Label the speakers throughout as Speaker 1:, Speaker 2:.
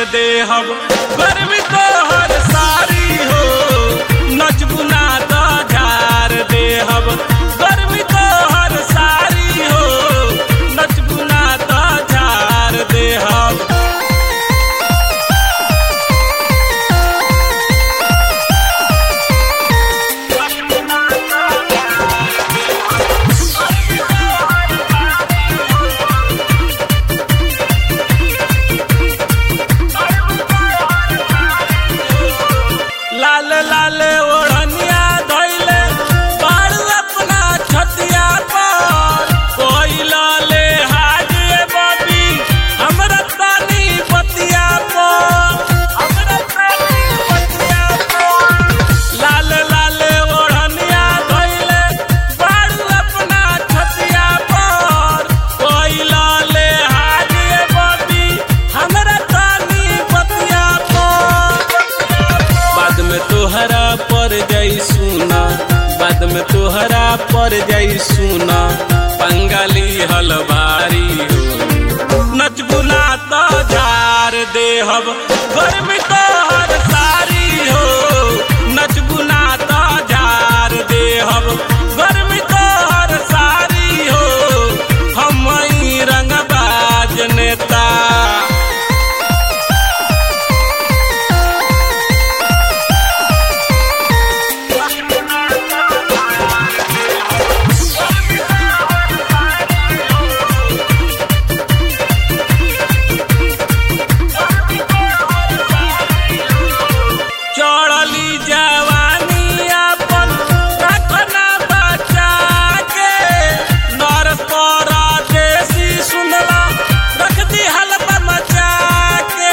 Speaker 1: दे हम गर्मी तो हर सारी हो नचबू ना तो झार दे हम गर्मी तो हर सारी हो नचबू ना तो झार दे हम। लाल लाल ओढ़निया धइले बाड़ू अपना छतिया पर कोई लाले हाजिए बबी हमरा तानी बतिया पर हमरा तानी बतिया पर लाल लाल ओढ़निया धइले बाड़ू अपना छतिया पर कोई लाले हाजिए बबी हमरा तानी बतिया पर। बाद में तोहरा पर जाई सुना बाद में तोहरा पर जाई सुना बंगाली हलवारी हो नचबू ना तो झार दे हम गर्मी तो हर सारी हो नचबू ना तो झार दे हम गर्मी तो हर सारी हो हम ही रंगबाज नेता। चढ़ली जवानी अपन रखना बचा के नर परदेसी सुनला रख दी हलवा मचा के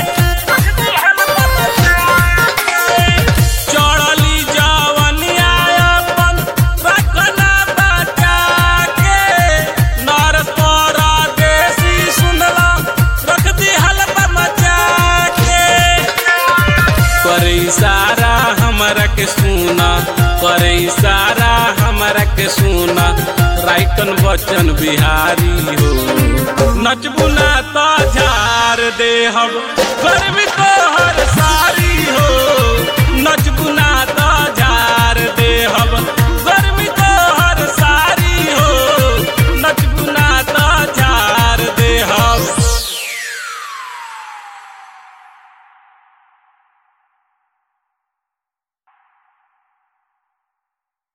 Speaker 1: चढ़ली जवानिया अपन रखना बचा के नर परदेसी सुनला रख दी हलवा मचा के। करे इशारा हमरा के सुना करे इशारा हमरा के सुना राइकन बच्चन बिहारी हो नचबू ना तो झार दे हम गर्मी